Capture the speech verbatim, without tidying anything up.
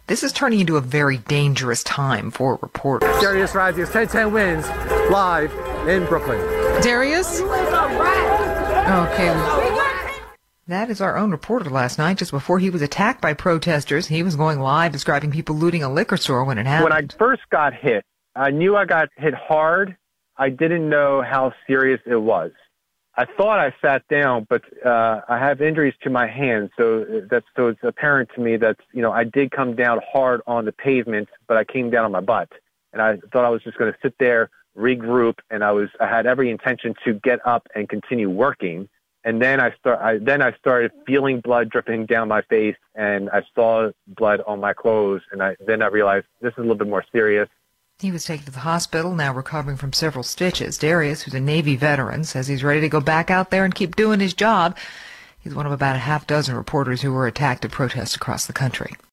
This is turning into a very dangerous time for reporters. Darius Radzius, ten ten wins, live in Brooklyn. Darius? Okay. That is our own reporter last night, just before he was attacked by protesters. He was going live describing people looting a liquor store when it happened. When I first got hit, I knew I got hit hard. I didn't know how serious it was. I thought I sat down, but uh, I have injuries to my hands, so that's so it's apparent to me that, you know, I did come down hard on the pavement, but I came down on my butt. And I thought I was just going to sit there, regroup, and I was I had every intention to get up and continue working. And then I start. I, then I started feeling blood dripping down my face, and I saw blood on my clothes. And I, then I realized this is a little bit more serious. He was taken to the hospital, now recovering from several stitches. Darius, who's a Navy veteran, says he's ready to go back out there and keep doing his job. He's one of about a half dozen reporters who were attacked at protests across the country.